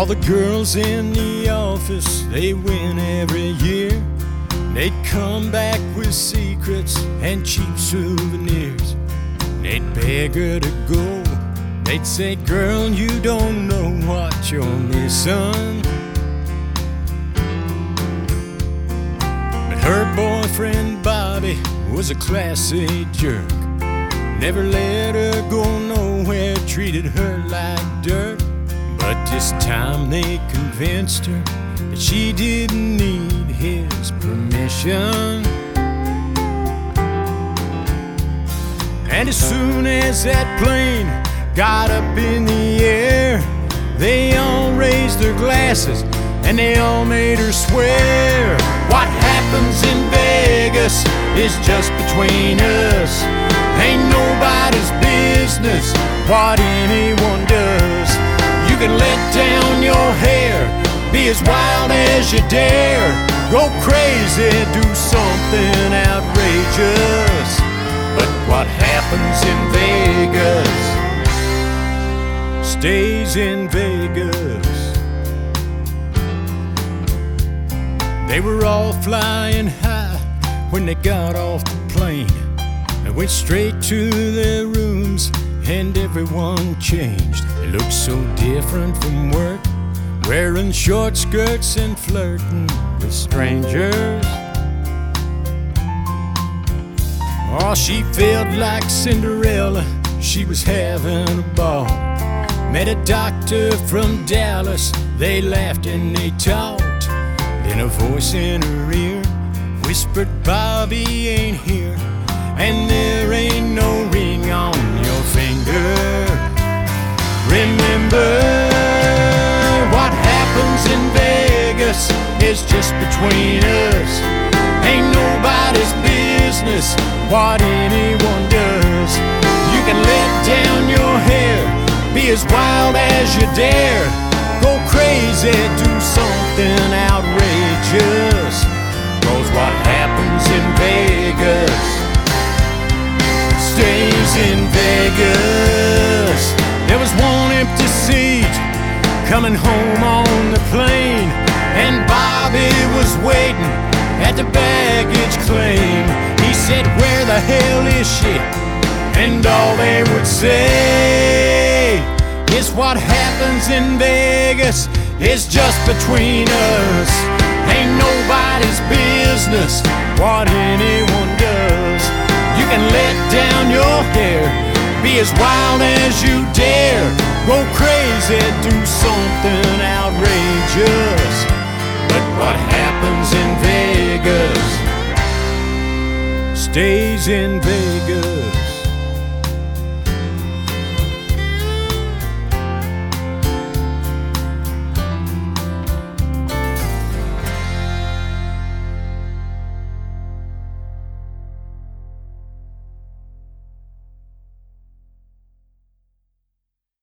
All the girls in the office, they win every year. They'd come back with secrets and cheap souvenirs. They'd beg her to go. They'd say, girl, you don't know what you're missing. But her boyfriend Bobby was a Class A jerk. Never let her go nowhere, treated her like dirt. But this time they convinced her that she didn't need his permission. And as soon as that plane got up in the air, they all raised their glasses and they all made her swear, what happens in Vegas is just between us. Ain't nobody's business what anyone does. You can let down your hair, be as wild as you dare, go crazy, do something outrageous. But what happens in Vegas stays in Vegas. They were all flying high when they got off the plane. They went straight to their rooms and everyone changed. They looked so different from work, wearing short skirts and flirting with strangers. Oh, she felt like Cinderella, she was having a ball. Met a doctor from Dallas, they laughed and they talked. Then a voice in her ear whispered, Bobby ain't here, and there ain't no ring on your finger. Remember, what happens in Vegas is just between us. Ain't nobody's business what anyone does. You can let down your hair, be as wild as you dare, go crazy, do something outrageous. 'Cause what happens in Vegas stays in Vegas. There was one empty seat coming home on the plane, and Bobby was waiting at the baggage claim. He said, where the hell is she? And all they would say is, what happens in Vegas is just between us. Ain't nobody's business what anyone does. You can let down your hair, be as wild as you dare, go crazy, do something outrageous. But what happens in Vegas stays in Vegas.